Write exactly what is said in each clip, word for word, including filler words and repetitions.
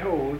toad.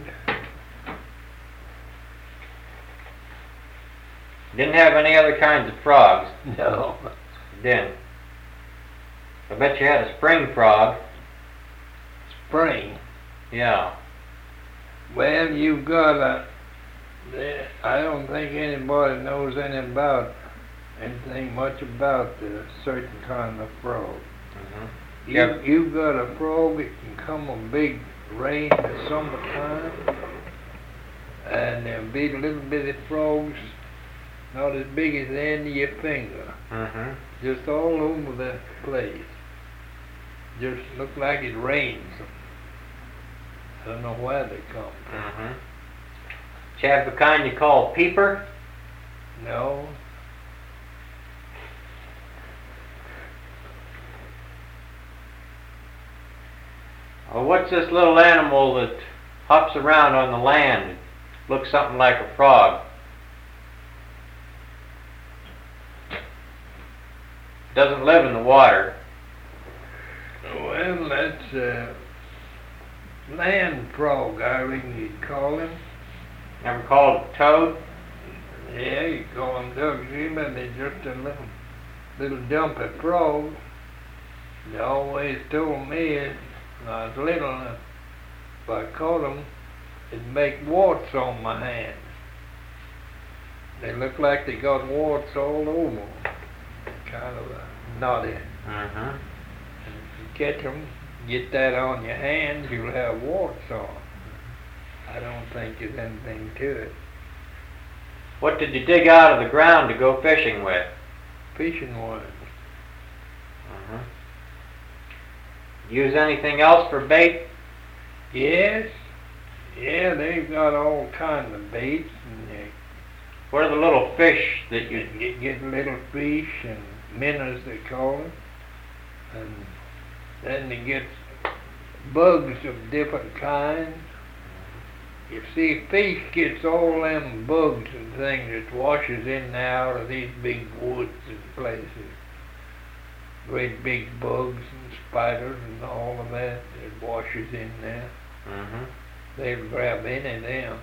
Didn't have any other kinds of frogs? No. Didn't. I bet you had a spring frog. Spring? Yeah. Well, you've got a... I don't think anybody knows anything about, anything much about a certain kind of frog. Mm-hmm. You, Yep. You've got a frog that can come a big rain in the summertime, and there'll be little bitty frogs not as big as the end of your finger, Mm-hmm. just all over the place. Just look like it rains. I don't know where they come from. Mm-hmm. Did you have the kind you call peeper? No. Well, what's this little animal that hops around on the land? It looks something like a frog. Doesn't live in the water. Well, that's a land frog, I reckon you'd call him. Never called it a toad? Yeah, you call them ducksy, but they're just a little, little dumpy frog. They always told me when I was little, if I caught them, it'd make warts on my hands. They look like they got warts all over them. Kind of a knotty. Mm-hmm. And if you catch them, get that on your hands, you'll have warts on. I don't think there's anything to it. What did you dig out of the ground to go fishing with? Fishing worms. Mm-hmm. Use anything else for bait? Yes. Yeah, they've got all kinds of baits, and they What are the little fish that you... get, get little fish and minnows, they call them. And then they get bugs of different kinds. You see, fish gets all them bugs and things that washes in and out of these big woods and places. Great big bugs and spiders and all of that that washes in there. Mm-hmm. They'll grab any of them.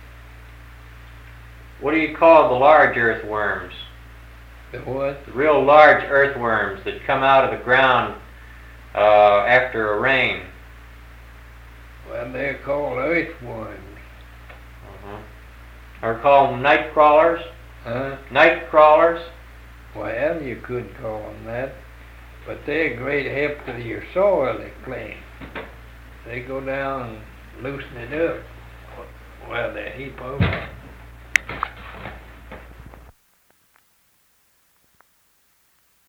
What do you call the large earthworms? The what? The real large earthworms that come out of the ground uh, after a rain. Well, they're called earthworms. Uh-huh. Or call them night crawlers? Huh? Night crawlers? Well, you could call them that. But they're a great help to your soil they clean. They go down and loosen it up. Well, they heap over.